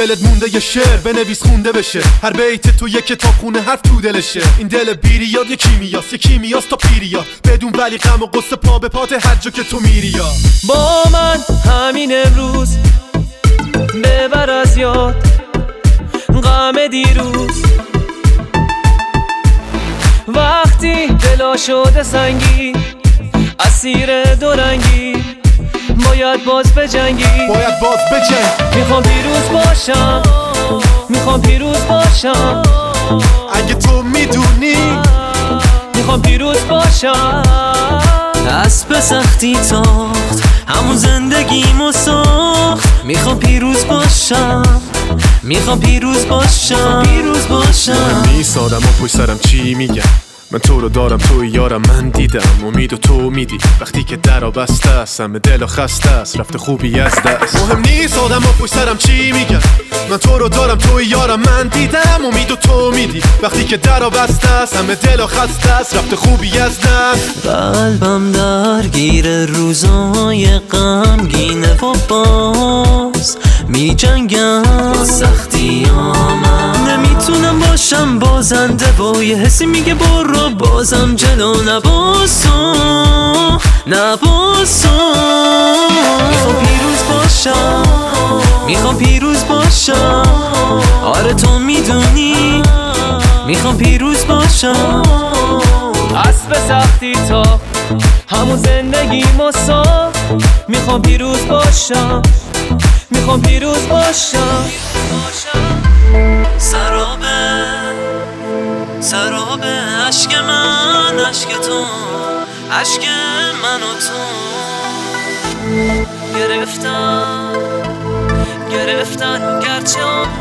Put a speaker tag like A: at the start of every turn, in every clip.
A: دلت مونده یه شعر بنویس خونده بشه، هر بیت تو یه کتاب خونه حرف تو دلشه. این دل بیریاد یه کیمیاست تا پیریاد، بدون ولی غم و قصه پا به پات هر جا که تو میری. یا
B: با من همین امروز ببر از یاد غم دیروز، وقتی دلا شده سنگین اسیر دورنگی، باید باز بجنگی. میخوام پیروز باشم
A: اگه تو میدونی
B: میخوام پیروز باشم.
C: اسب سختی تاخت همون زندگیمو ساخت، میخوام پیروز باشم
A: من نیست آدم ها پشت سرم چی میگم، من تو رو دارم توی یارم، من دیدم امید و تو میدی وقتی که درا بسته است، همه دل خسته است رفته خوبی از دست. مهم نیست آدم ها پشت سرم چی میگن، من تو رو دارم توی یارم، من دیدم امید و تو میدی وقتی که درا بسته است، همه دل خسته است رفته خوبی از دست.
C: قلبم درگیر روزای غمگینه و باز میجنگم با سختیامم، نمیتونم باشم بازنده با یه حسی میگه برو بازم جلو نباسو. میخوام پیروز باشم آره تو میدونی میخوام پیروز باشم.
B: اسب سختی تا همون زندگی مسا، میخوام پیروز باشم
C: سرابه عشق من، عشق تو، عشق من و تو گرفتن گرچه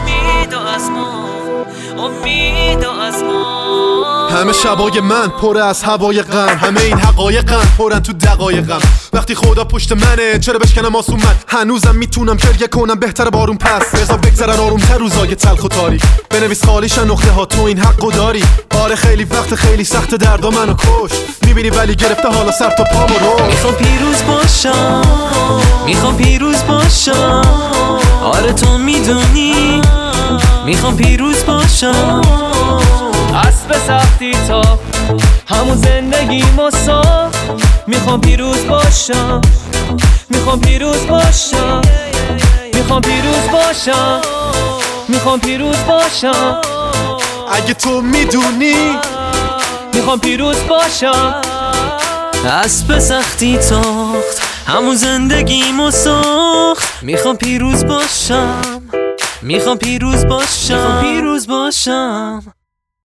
C: امید از ما
A: همه شبای من پر از هوای غم، همه این حقایقم پرن تو دقایقم. وقتی خدا پشت منه چرا بشکنم آسون، من هنوزم میتونم گریه کنم بهتر بارون پس، بذار بگذرن آرومتر روزای تلخ و تاریک، بنویس خالیشن نقطه ها تو این حقو داری. آره خیلی وقت خیلی سخت دردا منو کش، میبینی ولی گرفته حالا سر تا پامو رو.
C: میخوام پیروز باشم آره تو میدونی میخوام پیروز باشم.
B: اسب سختی تا همون زندگی مسا، میخوام پیروز باشم
A: اگه تو میدونی
B: میخوام پیروز باشم.
C: اسب سختی تاخت همون زندگیمو ساخت، میخوام پیروز باشم